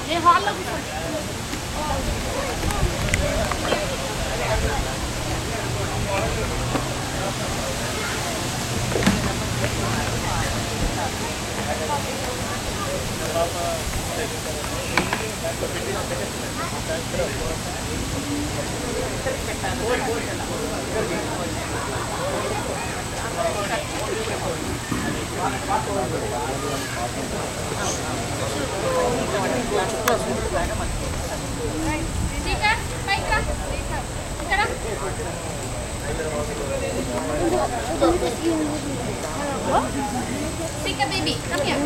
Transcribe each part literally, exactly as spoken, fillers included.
Sika baby, come here.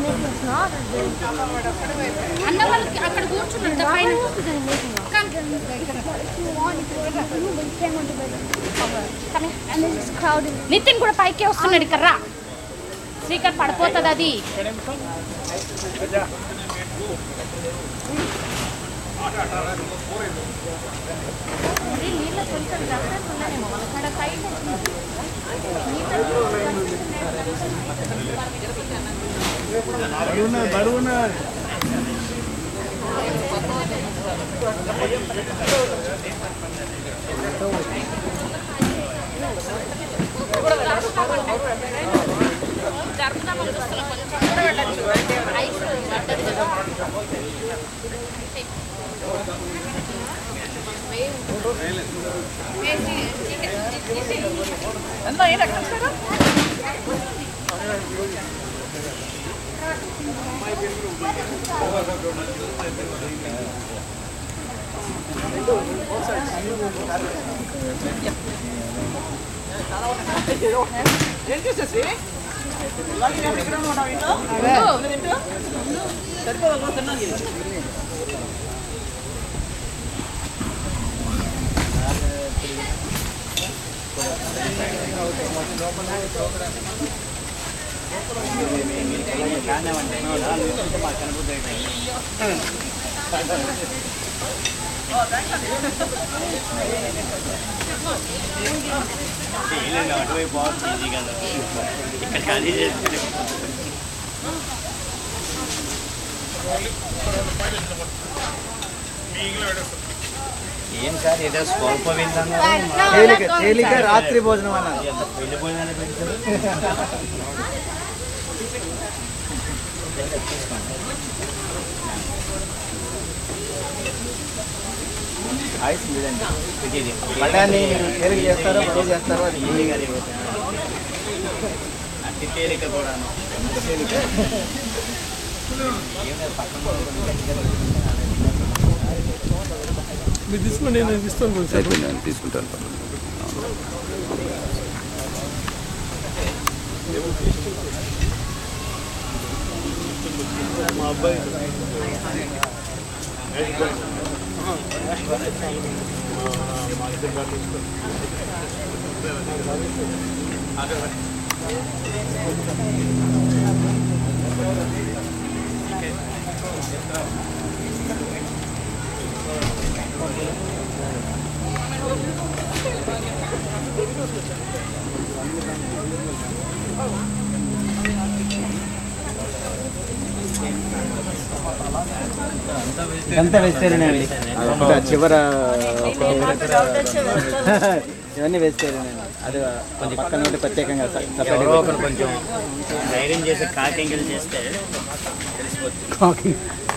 Anna వాళ్ళకి అక్కడ కూర్చున్నారు పైన. Come. నితిన్ కూడా పైకి వస్తున్నాడు ఇక్కడ రా. శ్రీకర్ పడిపోతుంది అది. నీళ్ళ కొంచెం రఫ్నెస్ ఉన్నాయేమో వాళ్ళ సైడ్ బరువున బరువున എന്താ ഈ രക്ഷ ఏం చేసేసి సరిపోదా తిన్నాను అటువైపు బాగుంది ఇక్కడ ఖాళీ చేస్తుంది ఏం సార్ ఏదో స్వల్ప తేలిక రాత్రి భోజనం అన్న పెళ్లి భోజనాలు పెడతారు ఐస్ లేదండి పళ్ళాన్ని తేలిక చేస్తారో బరువు చేస్తారో అది అతి తేలిక కూడా మీరు తీసుకోండి నేను ఇస్తాను తీసుకుంటాను మా అబ్బాయి ఇదంతా వెజిటేరియన్ అండి చివర ఇవన్నీ వెజిటేరియన్ అండి అది కొంచెం పక్కన ఉంటే ప్రత్యేకంగా సపరేట్ కొంచెం ధైర్యం చేసి కాకింగిల్ చేస్తే తెలిసిపోతుంది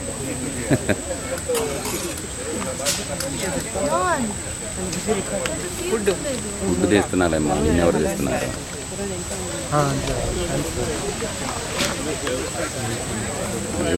ఫుడ్ ఫుడ్ తీస్తున్నారేమో ఎవరు తీస్తున్నారు